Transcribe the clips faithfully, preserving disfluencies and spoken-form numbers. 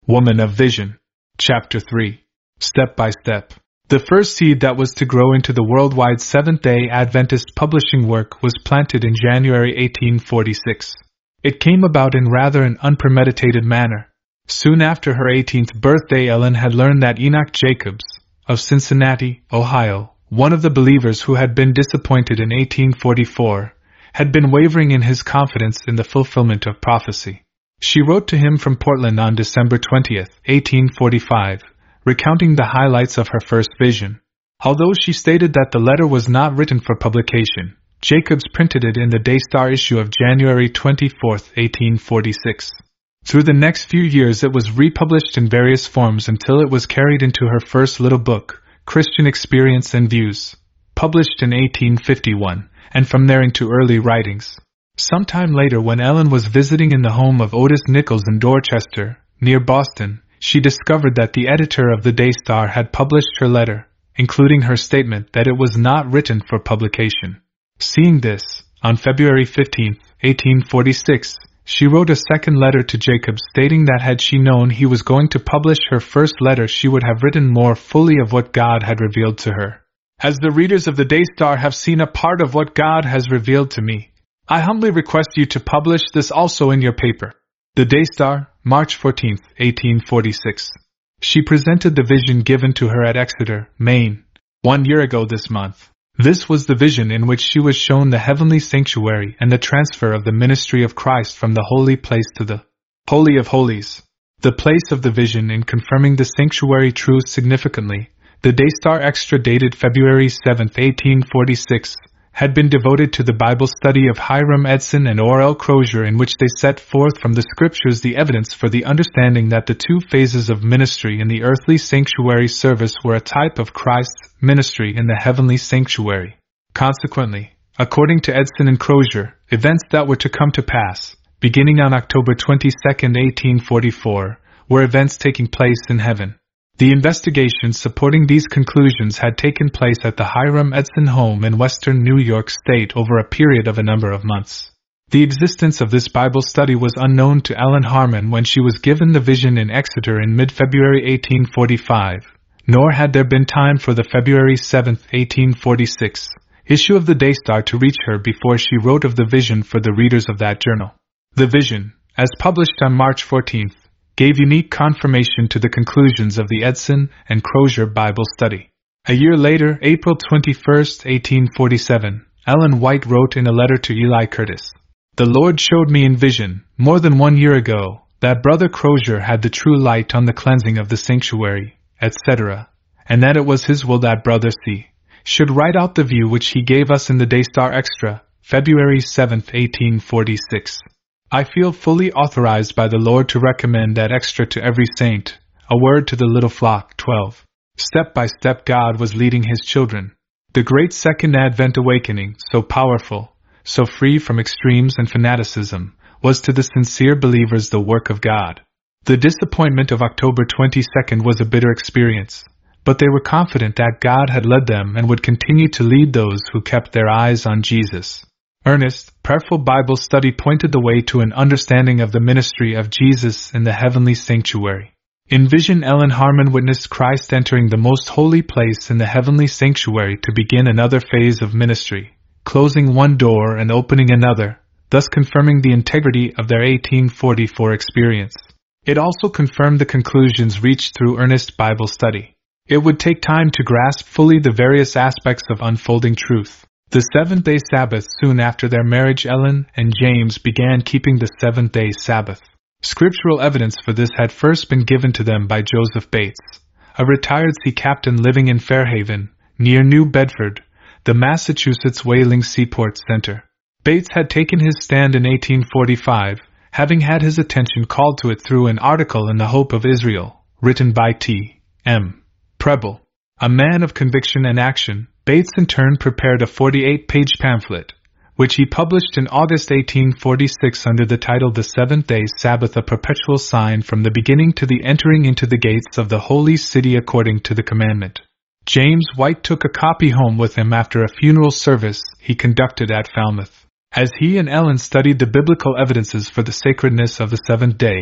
Woman of Vision. Chapter three. Step by Step. The first seed that was to grow into the worldwide Seventh-day Adventist publishing work was planted in January eighteen forty-six. It came about in rather an unpremeditated manner. Soon after her eighteenth birthday, Ellen had learned that Enoch Jacobs, of Cincinnati, Ohio, one of the believers who had been disappointed in eighteen forty-four, had been wavering in his confidence in the fulfillment of prophecy. She wrote to him from Portland on December twentieth, eighteen forty-five, recounting the highlights of her first vision. Although she stated that the letter was not written for publication, Jacobs printed it in the Daystar issue of January twenty-fourth, eighteen forty-six. Through the next few years it was republished in various forms until it was carried into her first little book, Christian Experience and Views, published in eighteen fifty-one, and from there into early writings. Sometime later, when Ellen was visiting in the home of Otis Nichols in Dorchester, near Boston, she discovered that the editor of the Daystar had published her letter, including her statement that it was not written for publication. Seeing this, on February fifteenth, eighteen forty-six, she wrote a second letter to Jacobs stating that had she known he was going to publish her first letter, she would have written more fully of what God had revealed to her. As the readers of the Daystar have seen a part of what God has revealed to me, I humbly request you to publish this also in your paper. The Daystar, March fourteenth, eighteen forty-six. She presented the vision given to her at Exeter, Maine, one year ago this month. This was the vision in which she was shown the heavenly sanctuary and the transfer of the ministry of Christ from the holy place to the Holy of Holies. The place of the vision in confirming the sanctuary truth significantly, the Daystar Extra dated February seventh, eighteen forty-six, had been devoted to the Bible study of Hiram Edson and Orell Crozier, in which they set forth from the Scriptures the evidence for the understanding that the two phases of ministry in the earthly sanctuary service were a type of Christ's ministry in the heavenly sanctuary. Consequently, according to Edson and Crozier, events that were to come to pass, beginning on October twenty-second, eighteen forty-four, were events taking place in heaven. The investigations supporting these conclusions had taken place at the Hiram Edson home in western New York State over a period of a number of months. The existence of this Bible study was unknown to Ellen Harmon when she was given the vision in Exeter in mid-February eighteen forty-five, nor had there been time for the February seventh, eighteen forty-six, issue of the Daystar to reach her before she wrote of the vision for the readers of that journal. The vision, as published on March fourteenth, gave unique confirmation to the conclusions of the Edson and Crozier Bible study. A year later, April twenty-first, eighteen forty-seven, Ellen White wrote in a letter to Eli Curtis, "The Lord showed me in vision, more than one year ago, that Brother Crozier had the true light on the cleansing of the sanctuary, et cetera, and that it was his will that Brother C. should write out the view which he gave us in the Daystar Extra, February seventh, eighteen forty-six. I feel fully authorized by the Lord to recommend that extra to every saint, A Word to the Little Flock, twelve. Step by step God was leading His children. The great Second Advent awakening, so powerful, so free from extremes and fanaticism, was to the sincere believers the work of God. The disappointment of October twenty-second was a bitter experience, but they were confident that God had led them and would continue to lead those who kept their eyes on Jesus. Earnest, prayerful Bible study pointed the way to an understanding of the ministry of Jesus in the heavenly sanctuary. In vision, Ellen Harmon witnessed Christ entering the most holy place in the heavenly sanctuary to begin another phase of ministry, closing one door and opening another, thus confirming the integrity of their eighteen forty-four experience. It also confirmed the conclusions reached through earnest Bible study. It would take time to grasp fully the various aspects of unfolding truth. The seventh-day Sabbath. Soon after their marriage, Ellen and James began keeping the seventh-day Sabbath. Scriptural evidence for this had first been given to them by Joseph Bates, a retired sea captain living in Fairhaven, near New Bedford, the Massachusetts Whaling Seaport Center. Bates had taken his stand in eighteen forty-five, having had his attention called to it through an article in the Hope of Israel, written by T M Preble. A man of conviction and action, Bates in turn prepared a forty-eight page pamphlet, which he published in August eighteen forty-six under the title The Seventh-Day Sabbath, a Perpetual Sign from the Beginning to the Entering into the Gates of the Holy City According to the Commandment. James White took a copy home with him after a funeral service he conducted at Falmouth. As he and Ellen studied the biblical evidences for the sacredness of the seventh day,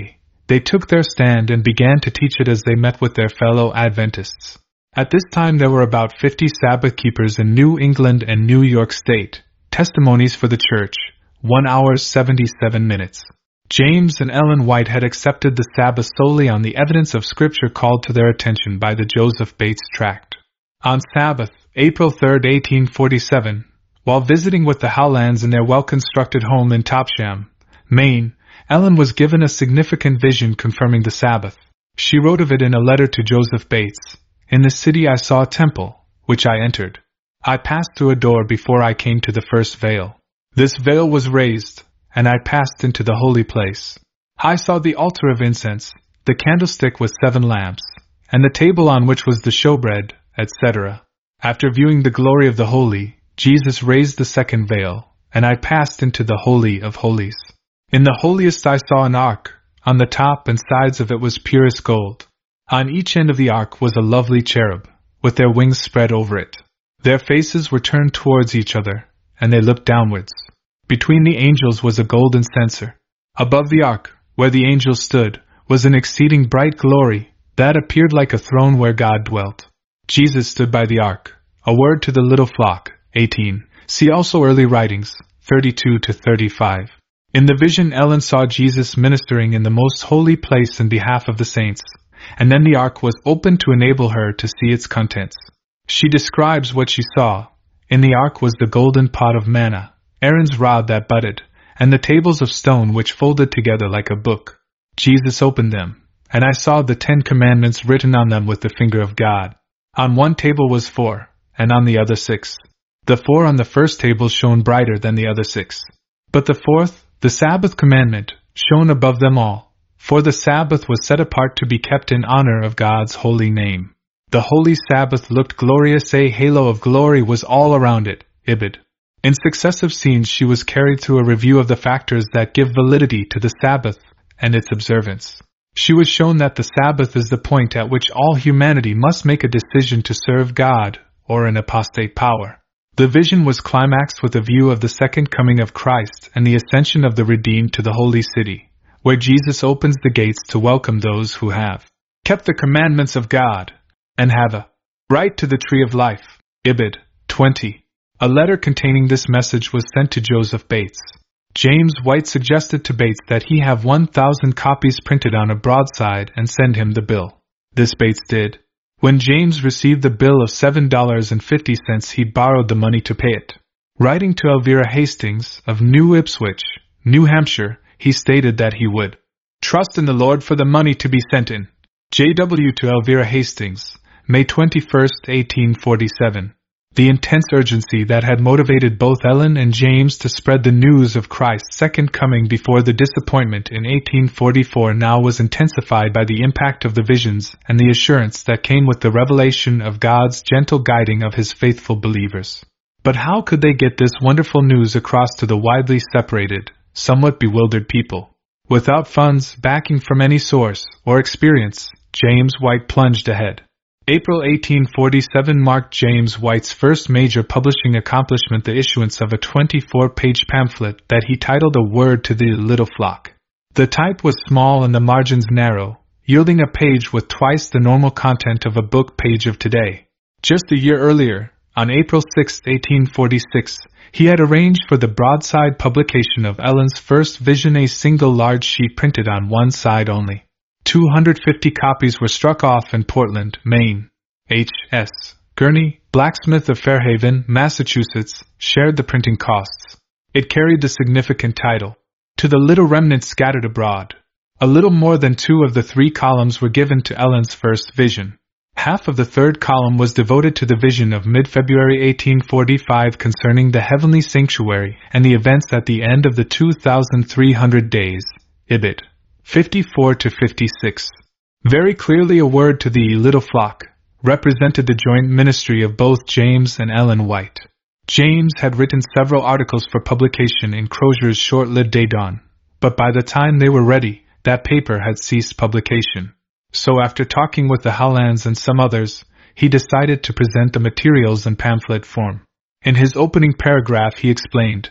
they took their stand and began to teach it as they met with their fellow Adventists. At this time there were about fifty Sabbath keepers in New England and New York State. Testimonies for the Church, one hour seventy-seven minutes. James and Ellen White had accepted the Sabbath solely on the evidence of Scripture called to their attention by the Joseph Bates Tract. On Sabbath, April third, eighteen forty-seven, while visiting with the Howlands in their well-constructed home in Topsham, Maine, Ellen was given a significant vision confirming the Sabbath. She wrote of it in a letter to Joseph Bates. In the city I saw a temple, which I entered. I passed through a door before I came to the first veil. This veil was raised, and I passed into the holy place. I saw the altar of incense, the candlestick with seven lamps, and the table on which was the showbread, et cetera. After viewing the glory of the holy, Jesus raised the second veil, and I passed into the Holy of Holies. In the holiest I saw an ark. On the top and sides of it was purest gold. On each end of the ark was a lovely cherub, with their wings spread over it. Their faces were turned towards each other, and they looked downwards. Between the angels was a golden censer. Above the ark, where the angels stood, was an exceeding bright glory, that appeared like a throne where God dwelt. Jesus stood by the ark. A word to the little flock, eighteen. See also Early Writings, thirty-two to thirty-five. In the vision Ellen saw Jesus ministering in the most holy place in behalf of the saints, and then the ark was opened to enable her to see its contents. She describes what she saw. In the ark was the golden pot of manna, Aaron's rod that budded, and the tables of stone which folded together like a book. Jesus opened them, and I saw the Ten Commandments written on them with the finger of God. On one table was four, and on the other six. The four on the first table shone brighter than the other six. But the fourth, the Sabbath commandment, shone above them all, for the Sabbath was set apart to be kept in honor of God's holy name. The holy Sabbath looked glorious, a halo of glory was all around it, Ibid. In successive scenes she was carried through a review of the factors that give validity to the Sabbath and its observance. She was shown that the Sabbath is the point at which all humanity must make a decision to serve God or an apostate power. The vision was climaxed with a view of the second coming of Christ and the ascension of the redeemed to the holy city, where Jesus opens the gates to welcome those who have kept the commandments of God and have a right to the tree of life. Ibid. twenty. A letter containing this message was sent to Joseph Bates. James White suggested to Bates that he have one thousand copies printed on a broadside and send him the bill. This Bates did. When James received the bill of seven dollars and fifty cents, he borrowed the money to pay it. Writing to Elvira Hastings of New Ipswich, New Hampshire, he stated that he would trust in the Lord for the money to be sent in. J W to Elvira Hastings, May twenty-first, eighteen forty-seven. The intense urgency that had motivated both Ellen and James to spread the news of Christ's second coming before the disappointment in eighteen forty-four now was intensified by the impact of the visions and the assurance that came with the revelation of God's gentle guiding of His faithful believers. But how could they get this wonderful news across to the widely separated, somewhat bewildered people? Without funds, backing from any source, or experience, James White plunged ahead. April eighteen forty-seven marked James White's first major publishing accomplishment, the issuance of a twenty-four page pamphlet that he titled A Word to the Little Flock. The type was small and the margins narrow, yielding a page with twice the normal content of a book page of today. Just a year earlier, on April sixth, eighteen forty-six, he had arranged for the broadside publication of Ellen's first vision, a single large sheet printed on one side only. two hundred fifty copies were struck off in Portland, Maine. H S Gurney, blacksmith of Fairhaven, Massachusetts, shared the printing costs. It carried the significant title, To the Little Remnant Scattered Abroad. A little more than two of the three columns were given to Ellen's first vision. Half of the third column was devoted to the vision of mid-February eighteen forty-five concerning the heavenly sanctuary and the events at the end of the two thousand three hundred days. Ibid. fifty-four to fifty-six. Very clearly, A Word to the Little Flock represented the joint ministry of both James and Ellen White. James had written several articles for publication in Crozier's short-lived Day Dawn, but by the time they were ready, that paper had ceased publication. So after talking with the Howlands and some others, he decided to present the materials in pamphlet form. In his opening paragraph he explained,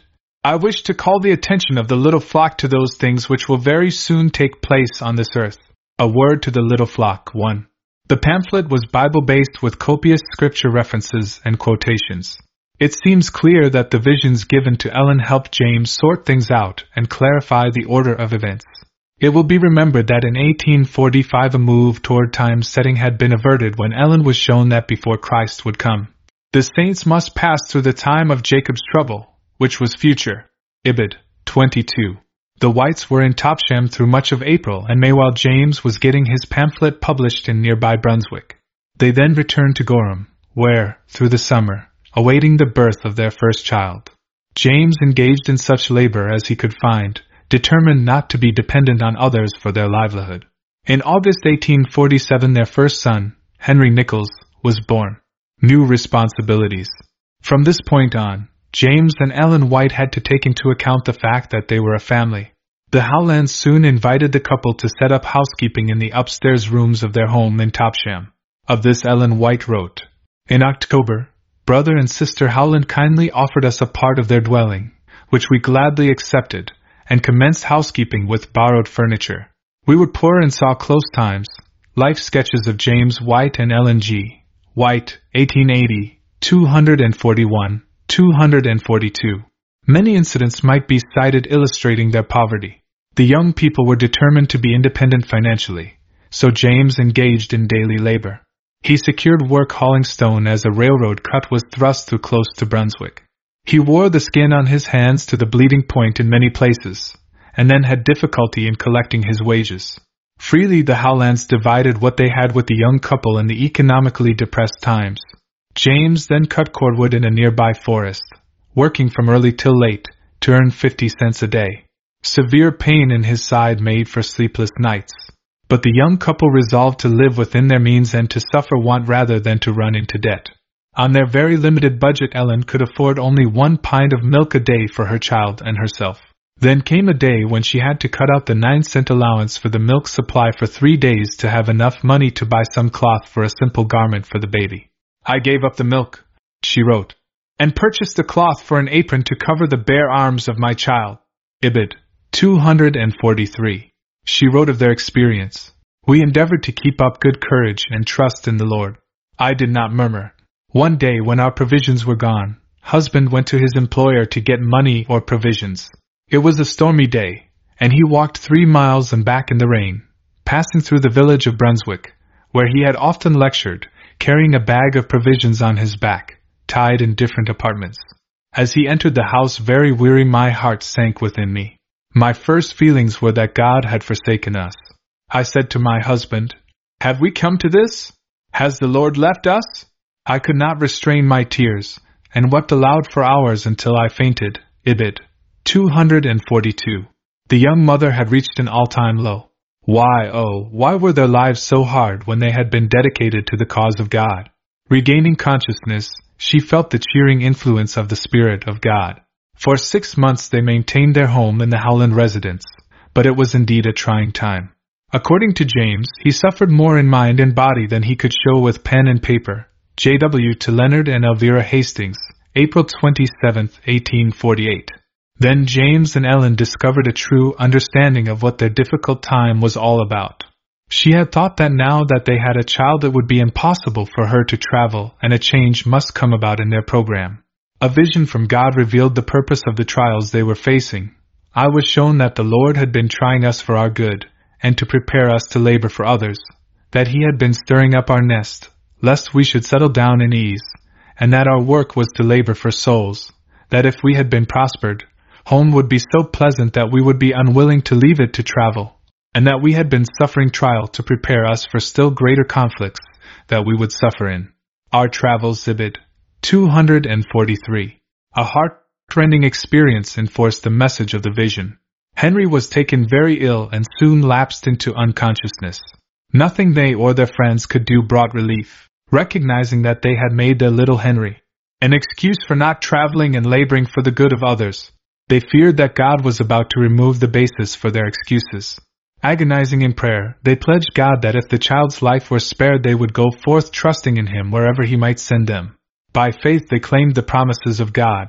I wish to call the attention of the little flock to those things which will very soon take place on this earth. A word to the little flock. one. The pamphlet was Bible-based with copious scripture references and quotations. It seems clear that the visions given to Ellen helped James sort things out and clarify the order of events. It will be remembered that in eighteen forty-five a move toward time-setting had been averted when Ellen was shown that before Christ would come, the saints must pass through the time of Jacob's trouble, which was future. Ibid. twenty-two. The Whites were in Topsham through much of April and May while James was getting his pamphlet published in nearby Brunswick. They then returned to Gorham, where, through the summer, awaiting the birth of their first child, James engaged in such labor as he could find, determined not to be dependent on others for their livelihood. In August eighteen forty-seven their first son, Henry Nichols, was born. New responsibilities. From this point on, James and Ellen White had to take into account the fact that they were a family. The Howlands soon invited the couple to set up housekeeping in the upstairs rooms of their home in Topsham. Of this Ellen White wrote, "In October, brother and sister Howland kindly offered us a part of their dwelling, which we gladly accepted, and commenced housekeeping with borrowed furniture. We were poor and saw close times." Life sketches of James White and Ellen G. White, eighteen eighty, two forty-one, two forty-two. Many incidents might be cited illustrating their poverty. The young people were determined to be independent financially, so James engaged in daily labor. He secured work hauling stone as a railroad cut was thrust through close to Brunswick. He wore the skin on his hands to the bleeding point in many places, and then had difficulty in collecting his wages. Freely the Howlands divided what they had with the young couple in the economically depressed times. James then cut cordwood in a nearby forest, working from early till late, to earn fifty cents a day. Severe pain in his side made for sleepless nights. But the young couple resolved to live within their means and to suffer want rather than to run into debt. On their very limited budget, Ellen could afford only one pint of milk a day for her child and herself. Then came a day when she had to cut out the nine-cent allowance for the milk supply for three days to have enough money to buy some cloth for a simple garment for the baby. "I gave up the milk," she wrote, "and purchased the cloth for an apron to cover the bare arms of my child." Ibid. two forty-three. She wrote of their experience, "We endeavored to keep up good courage and trust in the Lord. I did not murmur. One day when our provisions were gone, husband went to his employer to get money or provisions. It was a stormy day, and he walked three miles and back in the rain, passing through the village of Brunswick, where he had often lectured, carrying a bag of provisions on his back, tied in different apartments. As he entered the house very weary, my heart sank within me. My first feelings were that God had forsaken us. I said to my husband, 'Have we come to this? Has the Lord left us?' I could not restrain my tears, and wept aloud for hours until I fainted." Ibid. two forty-two. The young mother had reached an all-time low. Why, oh, why were their lives so hard when they had been dedicated to the cause of God? Regaining consciousness, she felt the cheering influence of the Spirit of God. For six months they maintained their home in the Howland residence, but it was indeed a trying time. According to James, he suffered more in mind and body than he could show with pen and paper. J W to Leonard and Elvira Hastings, April twenty-seventh, eighteen forty-eight. Then James and Ellen discovered a true understanding of what their difficult time was all about. She had thought that now that they had a child it would be impossible for her to travel, and a change must come about in their program. A vision from God revealed the purpose of the trials they were facing. I was shown that the Lord had been trying us for our good, and to prepare us to labor for others, that He had been stirring up our nest, lest we should settle down in ease, and that our work was to labor for souls, that if we had been prospered, home would be so pleasant that we would be unwilling to leave it to travel, and that we had been suffering trial to prepare us for still greater conflicts that we would suffer in. Our travels. Ibid. two forty-three. A heart-rending experience enforced the message of the vision. Henry was taken very ill and soon lapsed into unconsciousness. Nothing they or their friends could do brought relief, recognizing that they had made their little Henry an excuse for not traveling and laboring for the good of others. They feared that God was about to remove the basis for their excuses. Agonizing in prayer, they pledged God that if the child's life were spared they would go forth trusting in Him wherever He might send them. By faith they claimed the promises of God.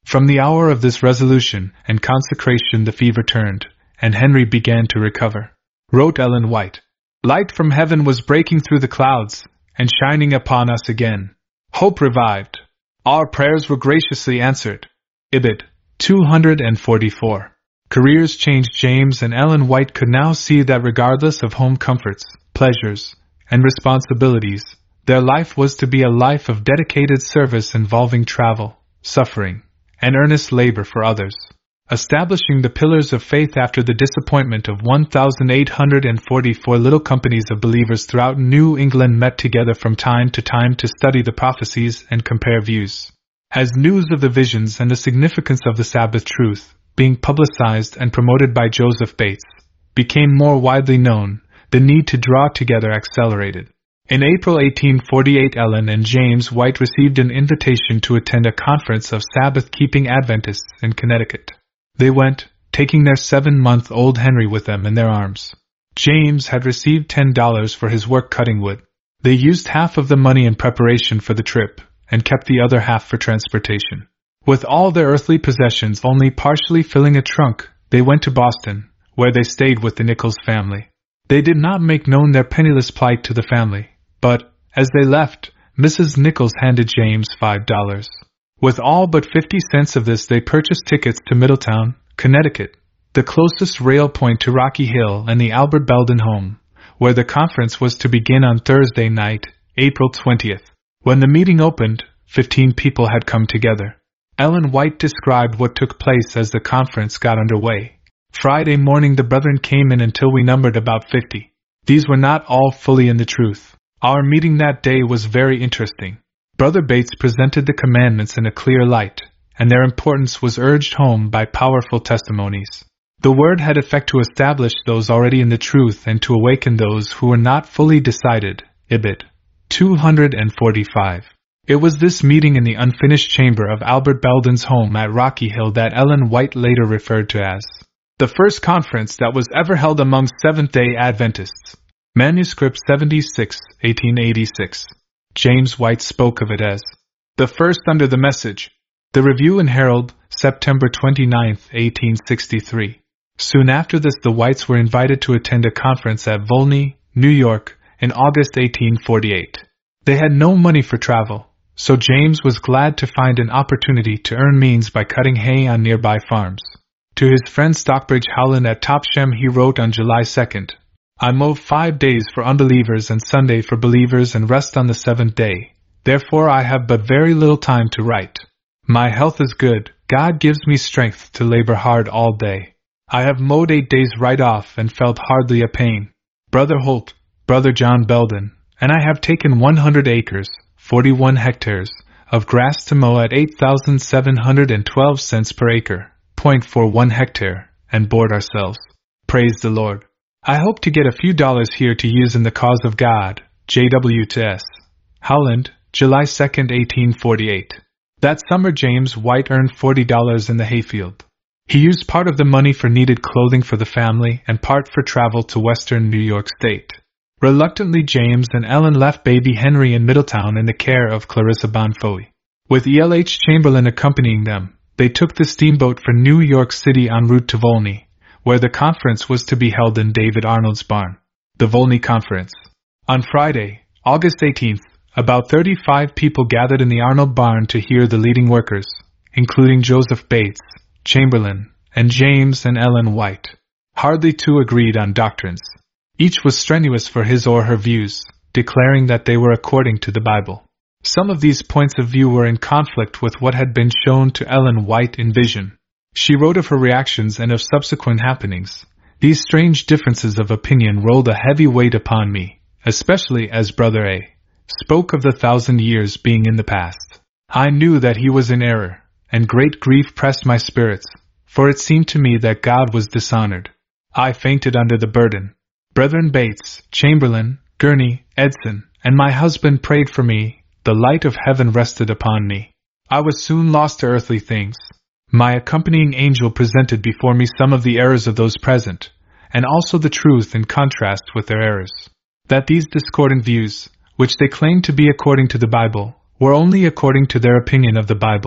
From the hour of this resolution and consecration the fever turned, and Henry began to recover. Wrote Ellen White. Light from heaven was breaking through the clouds, and shining upon us again. Hope revived. Our prayers were graciously answered. Ibid. two hundred forty-four. Careers changed. James and Ellen White could now see that regardless of home comforts, pleasures, and responsibilities, their life was to be a life of dedicated service involving travel, suffering, and earnest labor for others. Establishing the pillars of faith after the disappointment of one thousand eight hundred forty-four little companies of believers throughout New England met together from time to time to study the prophecies and compare views. As news of the visions and the significance of the Sabbath truth, being publicized and promoted by Joseph Bates, became more widely known, the need to draw together accelerated. In April eighteen forty-eight, Ellen and James White received an invitation to attend a conference of Sabbath-keeping Adventists in Connecticut. They went, taking their seven-month-old Henry with them in their arms. James had received ten dollars for his work cutting wood. They used half of the money in preparation for the trip, and kept the other half for transportation. With all their earthly possessions only partially filling a trunk, they went to Boston, where they stayed with the Nichols family. They did not make known their penniless plight to the family, but, as they left, Missus Nichols handed James five dollars. With all but fifty cents of this they purchased tickets to Middletown, Connecticut, the closest rail point to Rocky Hill and the Albert Belden home, where the conference was to begin on Thursday night, April twentieth. When the meeting opened, fifteen people had come together. Ellen White described what took place as the conference got underway. Friday morning the brethren came in until we numbered about fifty. These were not all fully in the truth. Our meeting that day was very interesting. Brother Bates presented the commandments in a clear light, and their importance was urged home by powerful testimonies. The word had effect to establish those already in the truth and to awaken those who were not fully decided. Ibid. two hundred forty-five. It was this meeting in the unfinished chamber of Albert Belden's home at Rocky Hill that Ellen White later referred to as the first conference that was ever held among Seventh-day Adventists. Manuscript seventy-six, eighteen eighty-six. James White spoke of it as the first under the message. The Review and Herald, September twenty-ninth, eighteen sixty-three. Soon after this the Whites were invited to attend a conference at Volney, New York, in August eighteen forty-eight. They had no money for travel, so James was glad to find an opportunity to earn means by cutting hay on nearby farms. To his friend Stockbridge Howland at Topsham he wrote on July second, I mow five days for unbelievers and Sunday for believers and rest on the seventh day. Therefore I have but very little time to write. My health is good, God gives me strength to labor hard all day. I have mowed eight days right off and felt hardly a pain. Brother Holt, Brother John Belden, and I have taken one hundred acres, forty-one hectares, of grass to mow at eight thousand seven hundred twelve cents per acre, point for one hectare, and board ourselves. Praise the Lord. I hope to get a few dollars here to use in the cause of God. J W to S. Howland, July second, eighteen forty-eight. That summer James White earned forty dollars in the hayfield. He used part of the money for needed clothing for the family and part for travel to western New York State. Reluctantly James and Ellen left baby Henry in Middletown in the care of Clarissa Bonfoy. With E L H Chamberlain accompanying them, they took the steamboat for New York City en route to Volney, where the conference was to be held in David Arnold's barn. The Volney Conference. On Friday, August eighteenth, about thirty-five people gathered in the Arnold barn to hear the leading workers, including Joseph Bates, Chamberlain, and James and Ellen White. Hardly two agreed on doctrines. Each was strenuous for his or her views, declaring that they were according to the Bible. Some of these points of view were in conflict with what had been shown to Ellen White in vision. She wrote of her reactions and of subsequent happenings. These strange differences of opinion rolled a heavy weight upon me, especially as Brother A. spoke of the thousand years being in the past. I knew that he was in error, and great grief pressed my spirits, for it seemed to me that God was dishonored. I fainted under the burden. Brethren Bates, Chamberlain, Gurney, Edson, and my husband prayed for me. The light of heaven rested upon me. I was soon lost to earthly things. My accompanying angel presented before me some of the errors of those present, and also the truth in contrast with their errors. That these discordant views, which they claimed to be according to the Bible, were only according to their opinion of the Bible,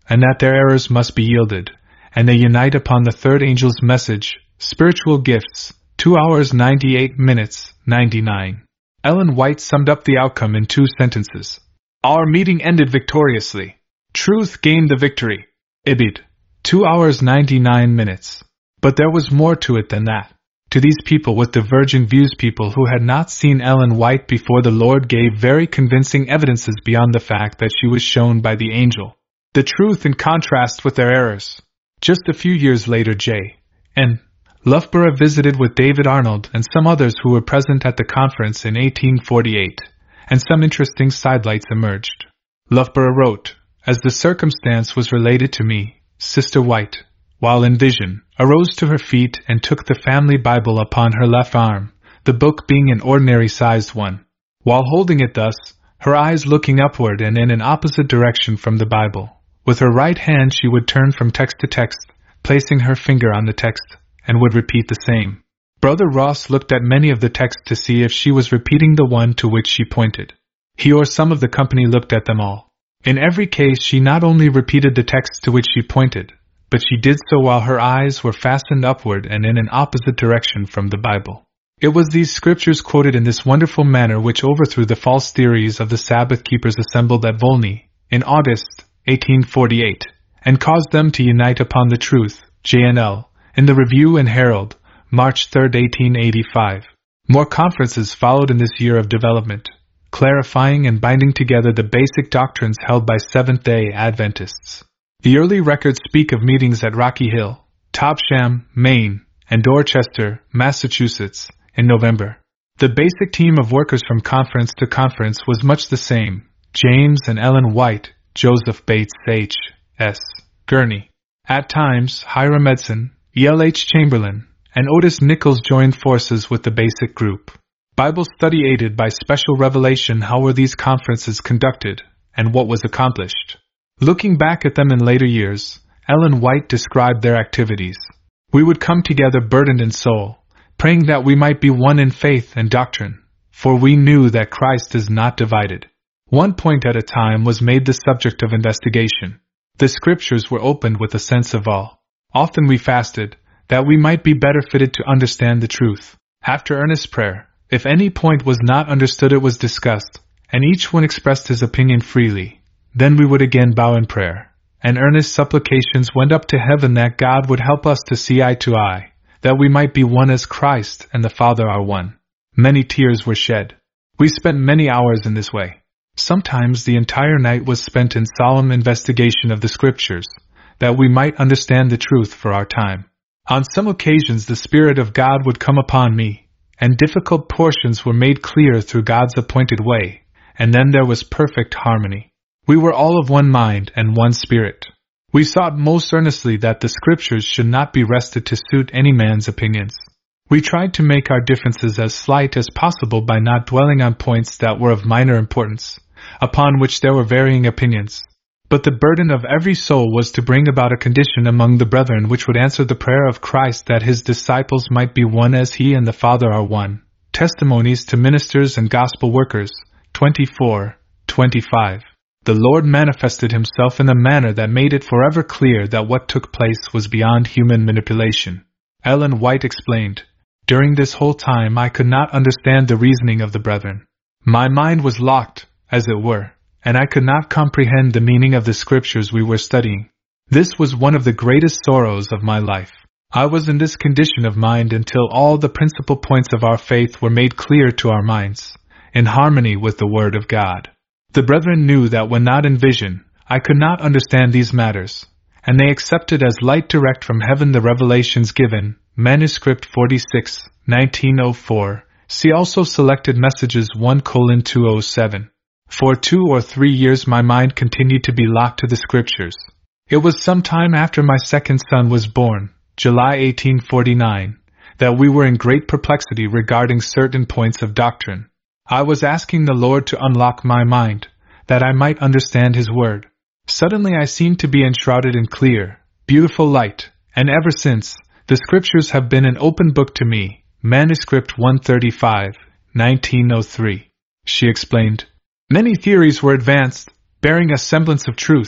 and that their errors must be yielded, and they unite upon the third angel's message, spiritual gifts, two hours ninety-eight minutes, ninety-nine. Ellen White summed up the outcome in two sentences. Our meeting ended victoriously. Truth gained the victory. Ibid. two hours ninety-nine minutes. But there was more to it than that. To these people with divergent views, people who had not seen Ellen White before, the Lord gave very convincing evidences beyond the fact that she was shown by the angel. The truth in contrast with their errors. Just a few years later, J. N. Loughborough visited with David Arnold and some others who were present at the conference in eighteen forty-eight, and some interesting sidelights emerged. Loughborough wrote, as the circumstance was related to me, Sister White, while in vision, arose to her feet and took the family Bible upon her left arm, the book being an ordinary-sized one. While holding it thus, her eyes looking upward and in an opposite direction from the Bible, with her right hand she would turn from text to text, placing her finger on the text, and would repeat the same. Brother Ross looked at many of the texts to see if she was repeating the one to which she pointed. He or some of the company looked at them all. In every case she not only repeated the text to which she pointed, but she did so while her eyes were fastened upward and in an opposite direction from the Bible. It was these scriptures quoted in this wonderful manner which overthrew the false theories of the Sabbath keepers assembled at Volney, in August, eighteen forty-eight, and caused them to unite upon the truth, J N L, in the Review and Herald, March third, eighteen eighty-five. More conferences followed in this year of development, clarifying and binding together the basic doctrines held by Seventh-day Adventists. The early records speak of meetings at Rocky Hill, Topsham, Maine, and Dorchester, Massachusetts, in November. The basic team of workers from conference to conference was much the same: James and Ellen White, Joseph Bates H. S. Gurney. At times, Hiram Edson, E L H Chamberlain, and Otis Nichols joined forces with the basic group. Bible study aided by special revelation. How were these conferences conducted, and what was accomplished? Looking back at them in later years, Ellen White described their activities. We would come together burdened in soul, praying that we might be one in faith and doctrine, for we knew that Christ is not divided. One point at a time was made the subject of investigation. The scriptures were opened with a sense of awe. Often we fasted, that we might be better fitted to understand the truth. After earnest prayer, if any point was not understood, it was discussed, and each one expressed his opinion freely. Then we would again bow in prayer, and earnest supplications went up to heaven that God would help us to see eye to eye, that we might be one as Christ and the Father are one. Many tears were shed. We spent many hours in this way. Sometimes the entire night was spent in solemn investigation of the Scriptures, that we might understand the truth for our time. On some occasions the Spirit of God would come upon me, and difficult portions were made clear through God's appointed way, and then there was perfect harmony. We were all of one mind and one spirit. We sought most earnestly that the Scriptures should not be wrested to suit any man's opinions. We tried to make our differences as slight as possible by not dwelling on points that were of minor importance, upon which there were varying opinions. But the burden of every soul was to bring about a condition among the brethren which would answer the prayer of Christ that his disciples might be one as he and the Father are one. Testimonies to Ministers and Gospel Workers, twenty-four, twenty-five. The Lord manifested himself in a manner that made it forever clear that what took place was beyond human manipulation. Ellen White explained, during this whole time I could not understand the reasoning of the brethren. My mind was locked, as it were, and I could not comprehend the meaning of the Scriptures we were studying. This was one of the greatest sorrows of my life. I was in this condition of mind until all the principal points of our faith were made clear to our minds, in harmony with the Word of God. The brethren knew that when not in vision, I could not understand these matters, and they accepted as light direct from heaven the revelations given, Manuscript forty-six, nineteen oh four, see also Selected Messages one colon two oh seven. For two or three years my mind continued to be locked to the Scriptures. It was some time after my second son was born, July eighteen forty-nine, that we were in great perplexity regarding certain points of doctrine. I was asking the Lord to unlock my mind, that I might understand His Word. Suddenly I seemed to be enshrouded in clear, beautiful light, and ever since, the Scriptures have been an open book to me. Manuscript one thirty-five, nineteen oh three. She explained. Many theories were advanced, bearing a semblance of truth,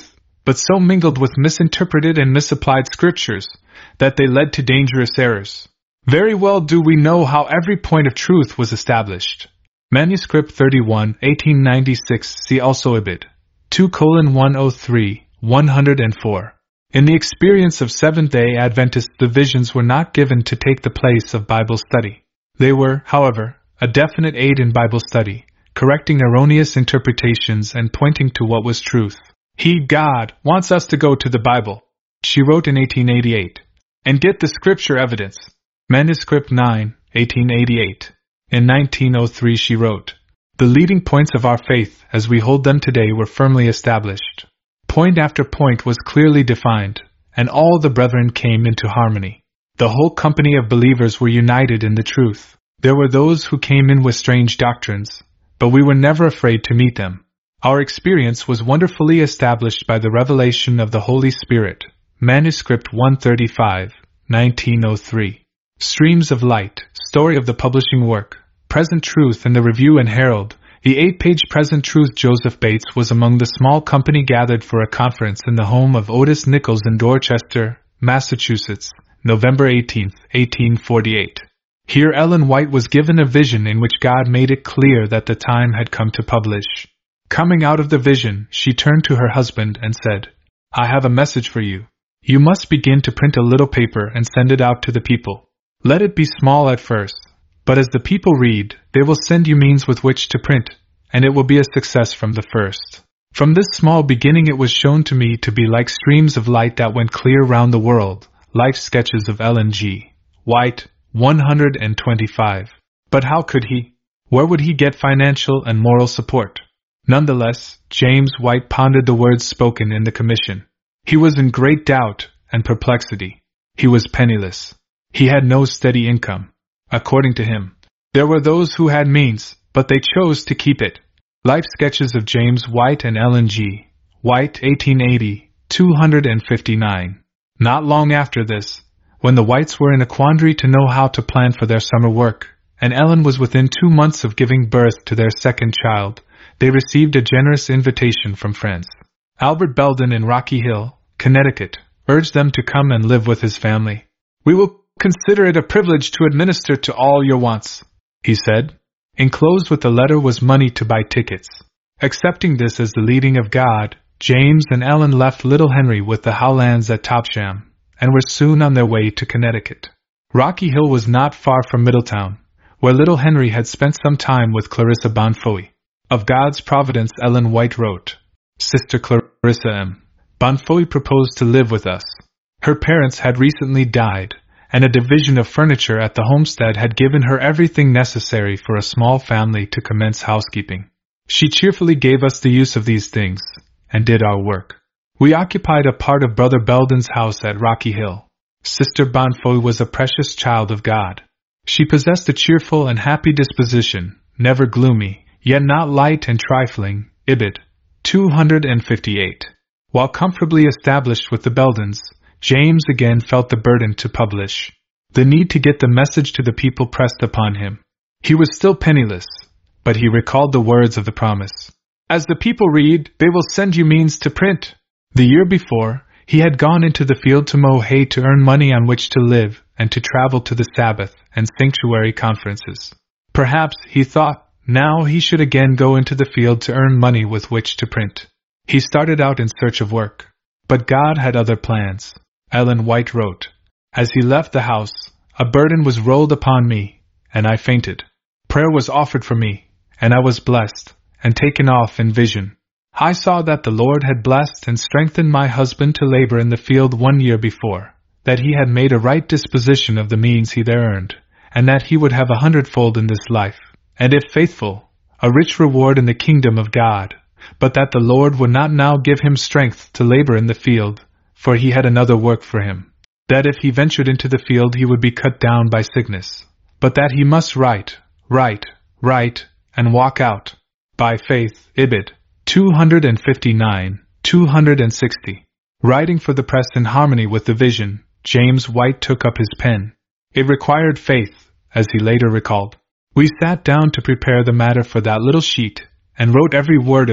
but so mingled with misinterpreted and misapplied scriptures that they led to dangerous errors. Very well do we know how every point of truth was established. Manuscript thirty-one, eighteen ninety-six, see also Ibid. two colon one oh three, one oh four. In the experience of Seventh-day Adventists, the visions were not given to take the place of Bible study. They were, however, a definite aid in Bible study, correcting erroneous interpretations and pointing to what was truth. He, God, wants us to go to the Bible, she wrote in eighteen eighty-eight, and get the scripture evidence. Manuscript nine, eighteen eighty-eight. In nineteen oh three she wrote, the leading points of our faith as we hold them today were firmly established. Point after point was clearly defined, and all the brethren came into harmony. The whole company of believers were united in the truth. There were those who came in with strange doctrines, but we were never afraid to meet them. Our experience was wonderfully established by the revelation of the Holy Spirit. Manuscript one thirty-five, nineteen oh three. Streams of Light, Story of the Publishing Work, Present Truth and the Review and Herald. The eight-page Present Truth. Joseph Bates was among the small company gathered for a conference in the home of Otis Nichols in Dorchester, Massachusetts, November eighteenth, eighteen forty-eight. Here Ellen White was given a vision in which God made it clear that the time had come to publish. Coming out of the vision, she turned to her husband and said, I have a message for you. You must begin to print a little paper and send it out to the people. Let it be small at first, but as the people read, they will send you means with which to print, and it will be a success from the first. From this small beginning it was shown to me to be like streams of light that went clear round the world. Life Sketches of Ellen G. White, one hundred twenty-five. But how could he? Where would he get financial and moral support? Nonetheless, James White pondered the words spoken in the commission. He was in great doubt and perplexity. He was penniless. He had no steady income. According to him, there were those who had means, but they chose to keep it. Life Sketches of James White and Ellen G. White, eighteen eighty, two fifty-nine. Not long after this, when the Whites were in a quandary to know how to plan for their summer work, and Ellen was within two months of giving birth to their second child, they received a generous invitation from friends. Albert Belden in Rocky Hill, Connecticut, urged them to come and live with his family. We will consider it a privilege to administer to all your wants, he said. Enclosed with the letter was money to buy tickets. Accepting this as the leading of God, James and Ellen left little Henry with the Howlands at Topsham, and were soon on their way to Connecticut. Rocky Hill was not far from Middletown, where little Henry had spent some time with Clarissa Bonfoy. Of God's providence Ellen White wrote, Sister Clarissa M. Bonfoy proposed to live with us. Her parents had recently died, and a division of furniture at the homestead had given her everything necessary for a small family to commence housekeeping. She cheerfully gave us the use of these things, and did our work. We occupied a part of Brother Belden's house at Rocky Hill. Sister Bonfoy was a precious child of God. She possessed a cheerful and happy disposition, never gloomy, yet not light and trifling. Ibid. two fifty-eight. While comfortably established with the Beldens, James again felt the burden to publish. The need to get the message to the people pressed upon him. He was still penniless, but he recalled the words of the promise. As the people read, they will send you means to print. The year before, he had gone into the field to mow hay to earn money on which to live and to travel to the Sabbath and sanctuary conferences. Perhaps, he thought, now he should again go into the field to earn money with which to print. He started out in search of work. But God had other plans. Ellen White wrote, As he left the house, a burden was rolled upon me, and I fainted. Prayer was offered for me, and I was blessed, and taken off in vision. I saw that the Lord had blessed and strengthened my husband to labor in the field one year before, that he had made a right disposition of the means he there earned, and that he would have a hundredfold in this life, and if faithful, a rich reward in the kingdom of God, but that the Lord would not now give him strength to labor in the field, for he had another work for him, that if he ventured into the field he would be cut down by sickness, but that he must write, write, write, and walk out, by faith. Ibid. two fifty-nine, two sixty. Writing for the press in harmony with the vision, James White took up his pen. It required faith, as he later recalled. We sat down to prepare the matter for that little sheet, and wrote every word of it,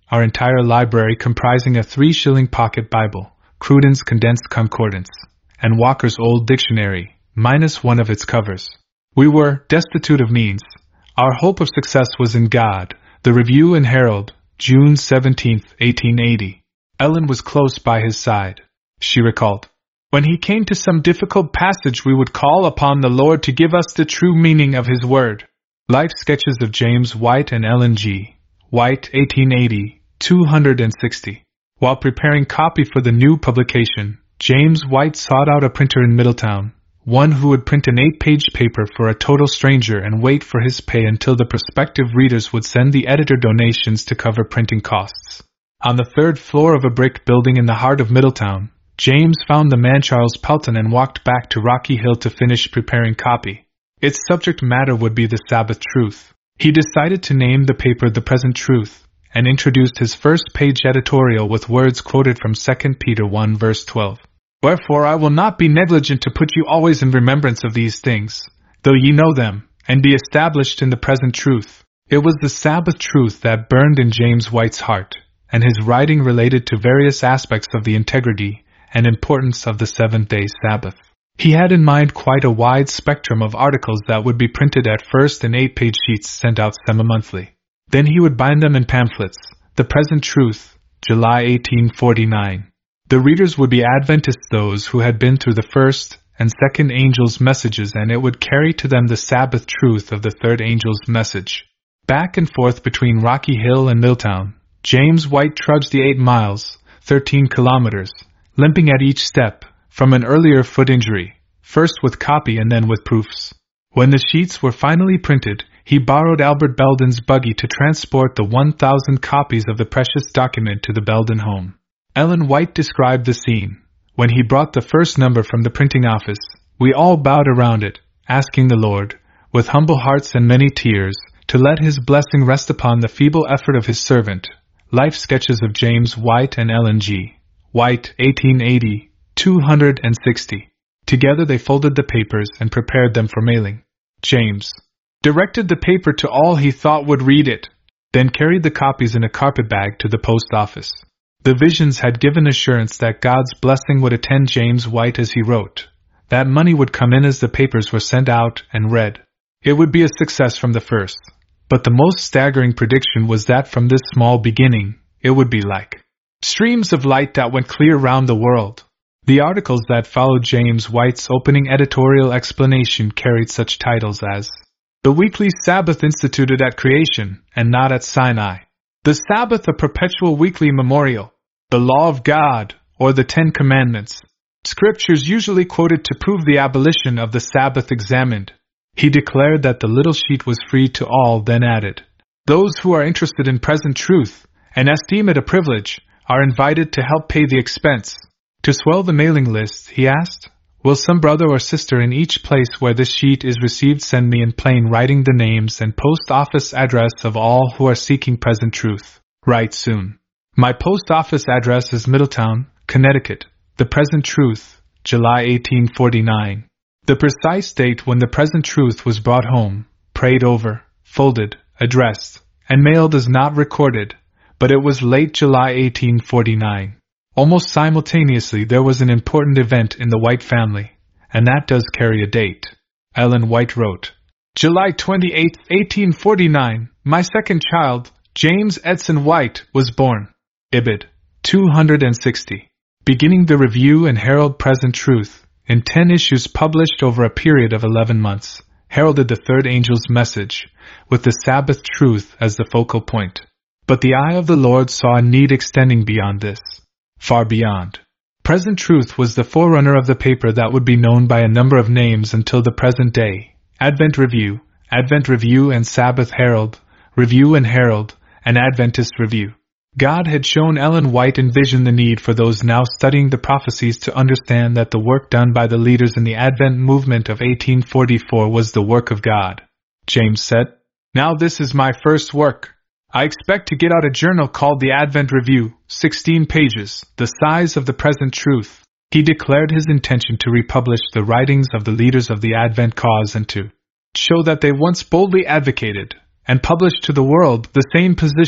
our entire library comprising a three-shilling pocket Bible, Cruden's Condensed Concordance, and Walker's Old Dictionary, minus one of its covers. We were destitute of means. Our hope of success was in God. The Review and Herald, June seventeenth, eighteen eighty. Ellen was close by his side. She recalled. When he came to some difficult passage, we would call upon the Lord to give us the true meaning of his word. Life Sketches of James White and Ellen G. White, eighteen eighty, two hundred sixty. While preparing copy for the new publication, James White sought out a printer in Middletown, one who would print an eight-page paper for a total stranger and wait for his pay until the prospective readers would send the editor donations to cover printing costs. On the third floor of a brick building in the heart of Middletown, James found the man Charles Pelton and walked back to Rocky Hill to finish preparing copy. Its subject matter would be the Sabbath Truth. He decided to name the paper The Present Truth, and introduced his first-page editorial with words quoted from Second Peter one verse twelve. Wherefore I will not be negligent to put you always in remembrance of these things, though ye know them, and be established in the present truth. It was the Sabbath truth that burned in James White's heart, and his writing related to various aspects of the integrity and importance of the seventh-day Sabbath. He had in mind quite a wide spectrum of articles that would be printed at first in eight-page sheets sent out semi-monthly. Then he would bind them in pamphlets, The Present Truth, July eighteen forty-nine. The readers would be Adventists, those who had been through the first and second angel's messages, and it would carry to them the Sabbath truth of the third angel's message. Back and forth between Rocky Hill and Middletown, James White trudged the eight miles, thirteen kilometers, limping at each step, from an earlier foot injury, first with copy and then with proofs. When the sheets were finally printed, he borrowed Albert Belden's buggy to transport the one thousand copies of the precious document to the Belden home. Ellen White described the scene. When he brought the first number from the printing office, we all bowed around it, asking the Lord, with humble hearts and many tears, to let his blessing rest upon the feeble effort of his servant. Life Sketches of James White and Ellen G. White, eighteen eighty, two hundred sixty. Together they folded the papers and prepared them for mailing. James directed the paper to all he thought would read it, then carried the copies in a carpet bag to the post office. The visions had given assurance that God's blessing would attend James White as he wrote, that money would come in as the papers were sent out and read. It would be a success from the first, but the most staggering prediction was that from this small beginning, it would be like streams of light that went clear round the world. The articles that followed James White's opening editorial explanation carried such titles as The Weekly Sabbath Instituted at Creation and Not at Sinai, The Sabbath a Perpetual Weekly Memorial, The Law of God, or the Ten Commandments, scriptures usually quoted to prove the abolition of the Sabbath examined. He declared that the little sheet was free to all, then added, Those who are interested in present truth, and esteem it a privilege, are invited to help pay the expense. To swell the mailing list, he asked, Will some brother or sister in each place where this sheet is received send me in plain writing the names and post office address of all who are seeking present truth? Write soon. My post office address is Middletown, Connecticut. The Present Truth, July eighteen forty-nine. The precise date when the present truth was brought home, prayed over, folded, addressed, and mailed is not recorded, but it was late July eighteen forty-nine. Almost simultaneously there was an important event in the White family, and that does carry a date. Ellen White wrote, July twenty-eighth, eighteen forty-nine, my second child, James Edson White, was born. Ibid. two hundred sixty. Beginning the Review and Herald Present Truth, in ten issues published over a period of eleven months, heralded the third angel's message, with the Sabbath truth as the focal point. But the eye of the Lord saw a need extending beyond this. Far beyond. Present Truth was the forerunner of the paper that would be known by a number of names until the present day: Advent Review, Advent Review and Sabbath Herald, Review and Herald, and Adventist Review. God had shown Ellen White in vision the need for those now studying the prophecies to understand that the work done by the leaders in the Advent movement of eighteen forty-four was the work of God. James said, Now this is my first work. I expect to get out a journal called the Advent Review, sixteen pages, the size of the present truth. He declared his intention to republish the writings of the leaders of the Advent cause and to show that they once boldly advocated and published to the world the same position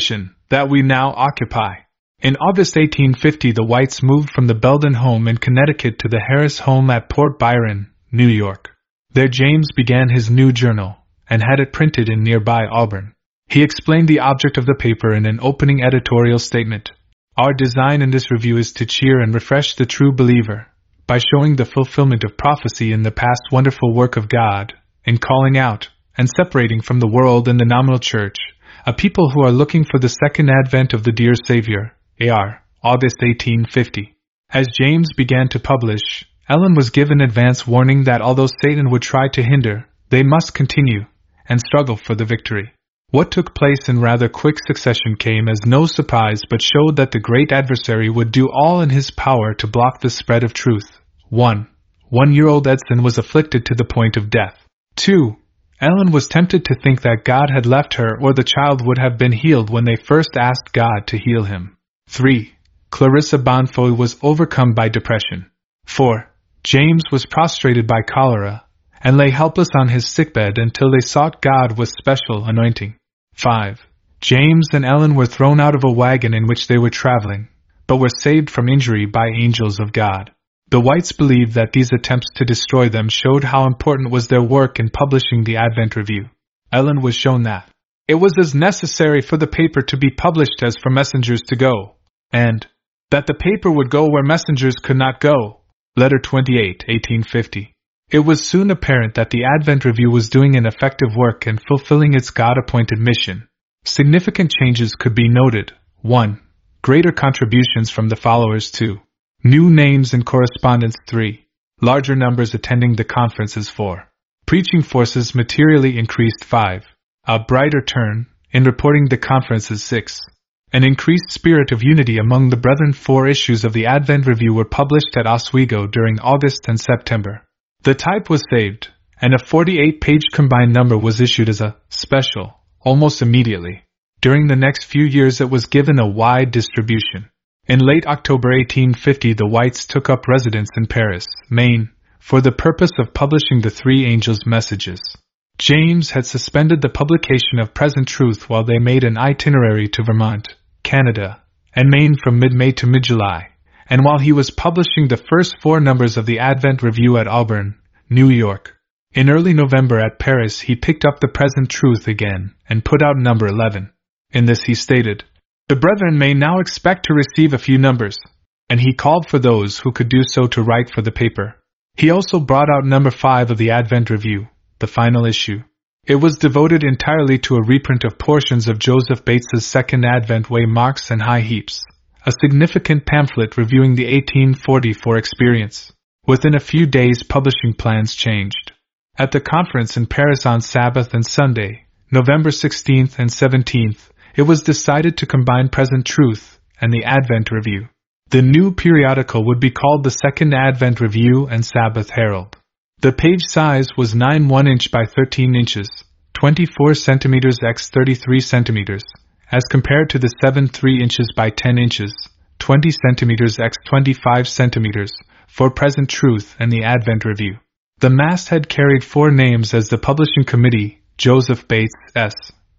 that we now occupy. In August eighteen fifty, the Whites moved from the Belden home in Connecticut to the Harris home at Port Byron, New York. There James began his new journal, and had it printed in nearby Auburn. He explained the object of the paper in an opening editorial statement. Our design in this review is to cheer and refresh the true believer, by showing the fulfillment of prophecy in the past wonderful work of God, in calling out, and separating from the world and the nominal church, a people who are looking for the second advent of the dear Savior. A R, August eighteen fifty. As James began to publish, Ellen was given advance warning that although Satan would try to hinder, they must continue, and struggle for the victory. What took place in rather quick succession came as no surprise but showed that the great adversary would do all in his power to block the spread of truth. one. One-year-old Edson was afflicted to the point of death. two. Ellen was tempted to think that God had left her or the child would have been healed when they first asked God to heal him. three. Clarissa Bonfoy was overcome by depression. four. James was prostrated by cholera, and lay helpless on his sickbed until they sought God with special anointing. five. James and Ellen were thrown out of a wagon in which they were traveling, but were saved from injury by angels of God. The Whites believed that these attempts to destroy them showed how important was their work in publishing the Advent Review. Ellen was shown that it was as necessary for the paper to be published as for messengers to go, and that the paper would go where messengers could not go. Letter twenty-eight, eighteen fifty. It was soon apparent that the Advent Review was doing an effective work and fulfilling its God-appointed mission. Significant changes could be noted. one. Greater contributions from the followers. two. New names in correspondence. three. Larger numbers attending the conferences. four. Preaching forces materially increased. five. A brighter turn in reporting the conferences. six. An increased spirit of unity among the brethren. Four issues of the Advent Review were published at Oswego during August and September. The type was saved, and a forty-eight page combined number was issued as a special, almost immediately. During the next few years it was given a wide distribution. In late October eighteen fifty the Whites took up residence in Paris, Maine, for the purpose of publishing the three angels' messages. James had suspended the publication of Present Truth while they made an itinerary to Vermont, Canada, and Maine from mid-May to mid-July, and while he was publishing the first four numbers of the Advent Review at Auburn, New York. In early November at Paris he picked up the Present Truth again and put out number eleven. In this he stated, "The brethren may now expect to receive a few numbers," and he called for those who could do so to write for the paper. He also brought out number five of the Advent Review, the final issue. It was devoted entirely to a reprint of portions of Joseph Bates's Second Advent Waymarks and High Heaps, a significant pamphlet reviewing the eighteen forty-four experience. Within a few days publishing plans changed. At the conference in Paris on Sabbath and Sunday, November sixteenth and seventeenth, it was decided to combine Present Truth and the Advent Review. The new periodical would be called the Second Advent Review and Sabbath Herald. The page size was nine one inch by thirteen inches, twenty-four centimeters by thirty-three centimeters, as compared to the seven three inches by ten inches, twenty centimeters by twenty-five centimeters, for Present Truth and the Advent Review. The masthead carried four names as the publishing committee: Joseph Bates, S.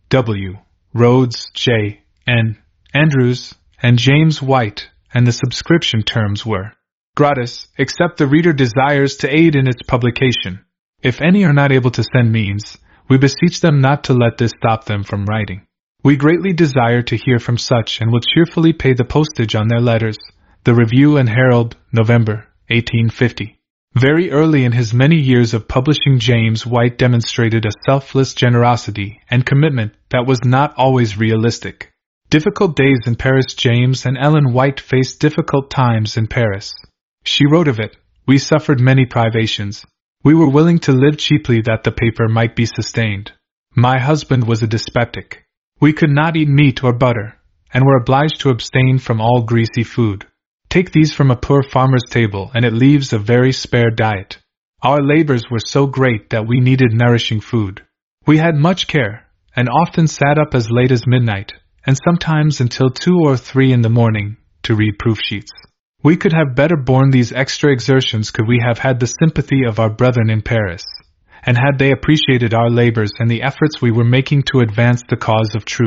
W. Rhodes, J. N. Andrews, and James White, and the subscription terms were gratis, except the reader desires to aid in its publication. If any are not able to send means, we beseech them not to let this stop them from writing. We greatly desire to hear from such and will cheerfully pay the postage on their letters. The Review and Herald, November, eighteen fifty. Very early in his many years of publishing, James White demonstrated a selfless generosity and commitment that was not always realistic. Difficult days in Paris. James and Ellen White faced difficult times in Paris. She wrote of it, "We suffered many privations. We were willing to live cheaply that the paper might be sustained. My husband was a dyspeptic. We could not eat meat or butter, and were obliged to abstain from all greasy food. Take these from a poor farmer's table, and it leaves a very spare diet. Our labors were so great that we needed nourishing food. We had much care, and often sat up as late as midnight, and sometimes until two or three in the morning, to read proof sheets. We could have better borne these extra exertions could we have had the sympathy of our brethren in Paris, and had they appreciated our labors and the efforts we were making to advance the cause of truth.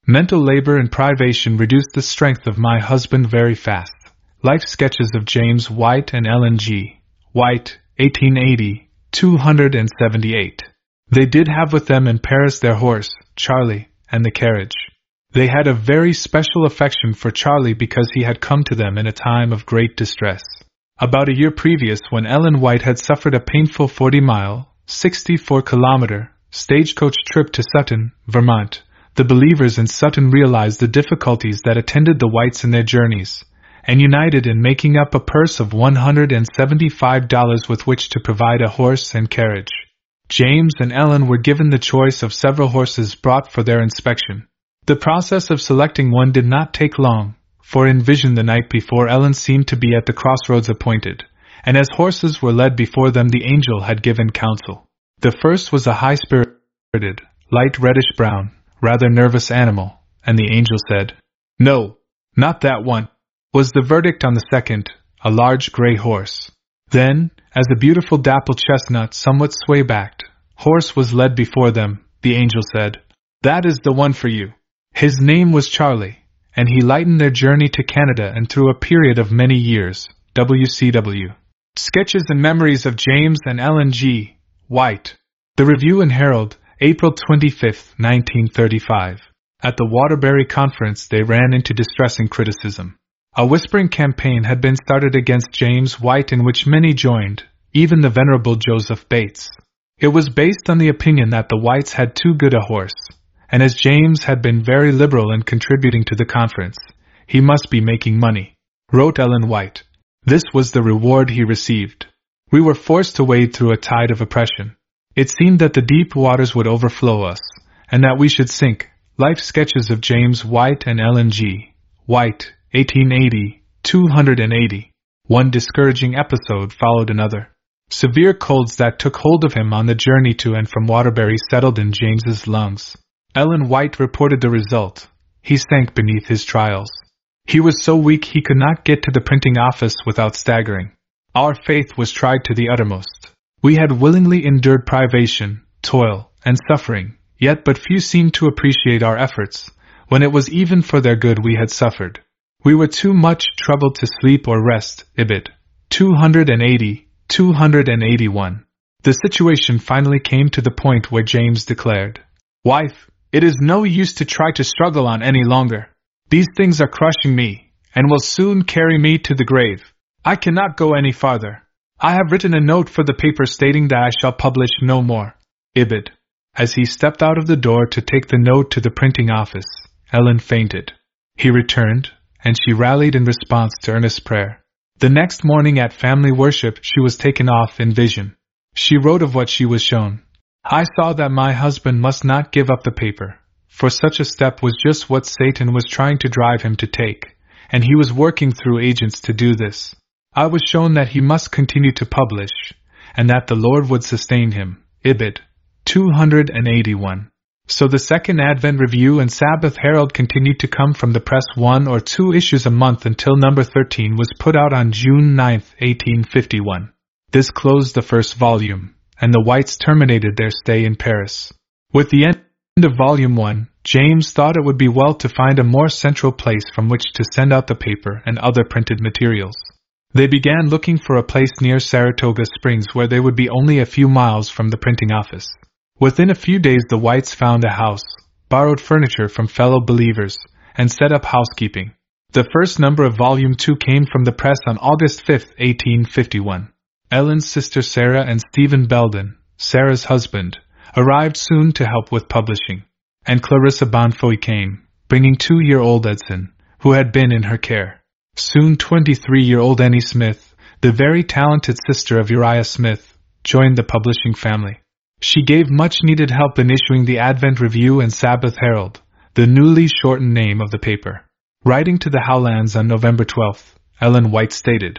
Mental labor and privation reduced the strength of my husband very fast. Life Sketches of James White and Ellen G. White, eighteen eighty, two seventy-eight. They did have with them in Paris their horse, Charlie, and the carriage. They had a very special affection for Charlie because he had come to them in a time of great distress. About a year previous, when Ellen White had suffered a painful forty-mile, sixty-four kilometer, stagecoach trip to Sutton, Vermont, the believers in Sutton realized the difficulties that attended the Whites in their journeys, and united in making up a purse of one hundred seventy-five dollars with which to provide a horse and carriage. James and Ellen were given the choice of several horses brought for their inspection. The process of selecting one did not take long, for in vision the night before Ellen seemed to be at the crossroads appointed, and as horses were led before them the angel had given counsel. The first was a high-spirited, light reddish-brown, rather nervous animal, and the angel said, "No, not that one," was the verdict on the second, a large gray horse. Then, as the beautiful dapple chestnut somewhat sway-backed horse was led before them, the angel said, "That is the one for you." His name was Charlie, and he lightened their journey to Canada and through a period of many years. W C W. Sketches and Memories of James and Ellen G. White. The Review and Herald, April twenty-fifth, nineteen thirty-five. At the Waterbury Conference they ran into distressing criticism. A whispering campaign had been started against James White in which many joined, even the venerable Joseph Bates. It was based on the opinion that the Whites had too good a horse, and as James had been very liberal in contributing to the conference, he must be making money, wrote Ellen White. This was the reward he received. We were forced to wade through a tide of oppression. It seemed that the deep waters would overflow us, and that we should sink. Life Sketches of James White and Ellen G. White, eighteen eighty, two eighty. One discouraging episode followed another. Severe colds that took hold of him on the journey to and from Waterbury settled in James's lungs. Ellen White reported the result. He sank beneath his trials. He was so weak he could not get to the printing office without staggering. Our faith was tried to the uttermost. We had willingly endured privation, toil, and suffering, yet but few seemed to appreciate our efforts, when it was even for their good we had suffered. We were too much troubled to sleep or rest. Ibid. two eighty, two eighty-one. The situation finally came to the point where James declared, "Wife, it is no use to try to struggle on any longer. These things are crushing me, and will soon carry me to the grave. I cannot go any farther. I have written a note for the paper stating that I shall publish no more." Ibid. As he stepped out of the door to take the note to the printing office, Ellen fainted. He returned, and she rallied in response to earnest prayer. The next morning at family worship she was taken off in vision. She wrote of what she was shown. "I saw that my husband must not give up the paper, for such a step was just what Satan was trying to drive him to take, and he was working through agents to do this. I was shown that he must continue to publish, and that the Lord would sustain him." Ibid. two eighty-one. So the Second Advent Review and Sabbath Herald continued to come from the press one or two issues a month until number thirteen was put out on June ninth, eighteen fifty-one. This closed the first volume, and the Whites terminated their stay in Paris. With the end of Volume one, James thought it would be well to find a more central place from which to send out the paper and other printed materials. They began looking for a place near Saratoga Springs where they would be only a few miles from the printing office. Within a few days the Whites found a house, borrowed furniture from fellow believers, and set up housekeeping. The first number of Volume two came from the press on August fifth, eighteen fifty-one. Ellen's sister Sarah and Stephen Belden, Sarah's husband, arrived soon to help with publishing, and Clarissa Bonfoy came, bringing two-year-old Edson, who had been in her care. Soon twenty-three-year-old Annie Smith, the very talented sister of Uriah Smith, joined the publishing family. She gave much-needed help in issuing the Advent Review and Sabbath Herald, the newly shortened name of the paper. Writing to the Howlands on November twelfth, Ellen White stated,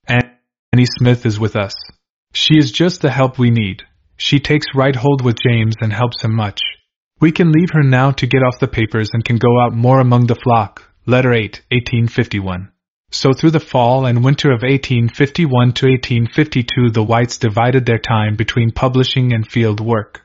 "Annie Smith is with us. She is just the help we need. She takes right hold with James and helps him much. We can leave her now to get off the papers and can go out more among the flock." Letter eight, eighteen fifty-one. So through the fall and winter of eighteen fifty-one to eighteen fifty-two the Whites divided their time between publishing and field work.